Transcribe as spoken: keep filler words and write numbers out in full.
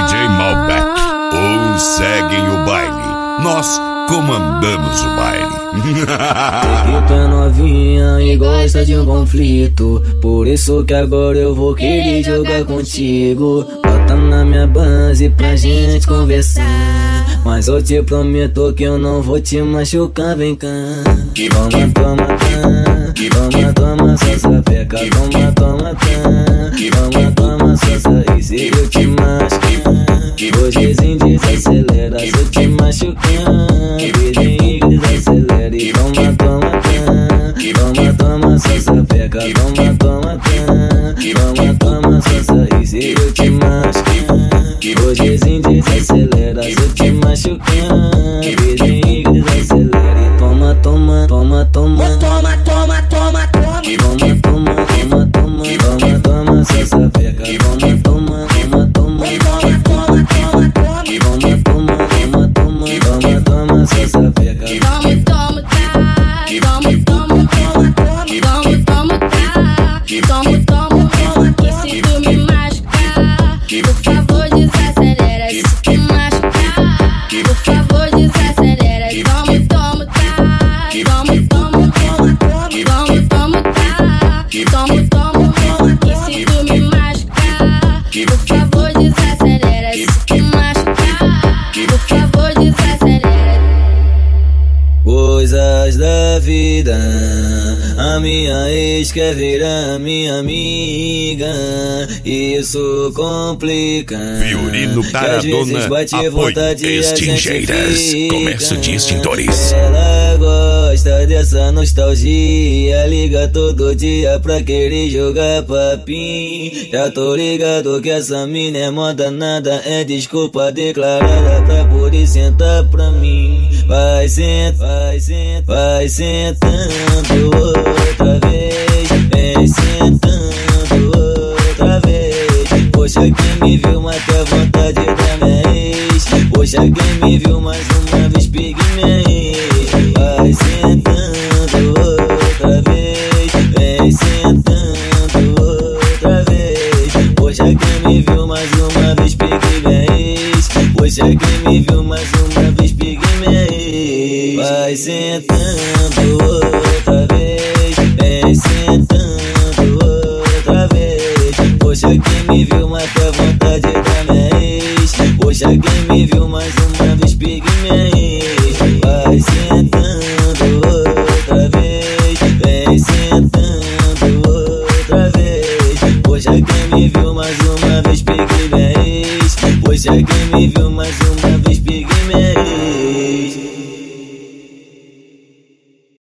J Malbec, ou seguem o baile, nós comandamos o baile. E tu é novinha e gosta de um conflito, por isso que agora eu vou querer jogar contigo. Bota na minha base pra gente conversar, mas eu te prometo que eu não vou te machucar, vem cá. Toma, toma, cá, toma, toma, só sapeca, toma, toma, cá, toma, toma, só sair. Se eu te machucar, hoje desacelera, se eu te machucar, hoje desacelera. E toma, toma, cá, toma, toma, só sapeca, toma, toma, cá, toma, toma, só sair. Se eu te machucar, hoje desacelera, se eu te machucar, hoje desacelera. E toma, toma, toma, toma, Toma, toma, toma, toma. toma, toma, toma, toma, toma, toma, só sapeca, toma, toma, toma, toma, Toma, toma, toma, toma. toma, toma, toma, toma, toma, toma, só sapeca. Toma, toma, tá. Toma, toma, toma, toma. Toma, toma, tá. Toma, toma, toma. E se tu me machucar, por favor desacelera. Se tu me machucar, por favor desacelera. Toma, toma, tá. Toma, toma, toma, toma. Toma, toma, tá. Toma, toma, toma. E se tu me machucar, por favor desacelera. Se tu me machucar, por favor desacelera. Coisas da vida, a minha ex quer virar minha amiga, isso complica. Fiorino Que às vezes Taradona, bate apoio vontade e a gente Extingeiras, fica. comércio de extintores. Ela gosta dessa nostalgia, liga todo dia pra querer jogar papinho. Já tô ligado que essa mina é moda, nada é desculpa declarada pra poder sentar pra mim. Vai sentar, vai sentar, vai sentando outra vez, vem sentando outra vez. Poxa, quem me viu mata a vontade da minha ex. Poxa, quem me viu mais uma vez pegue minha ex. Vai sentando outra vez, vem sentando outra vez. Poxa, quem me viu mais uma vez pegue minha ex. Poxa, quem me viu mais uma vez pegue minha ex. Vai sentando outra vez, vem sentando outra vez. Poxa, quem me viu mata a vontade da minha ex. Poxa, quem me viu mais uma vez pegue minha ex. Vai sentando outra vez, vem sentando outra vez. Poxa, quem me viu mais uma vez pegue minha ex. Poxa, quem me viu mais uma vez pegue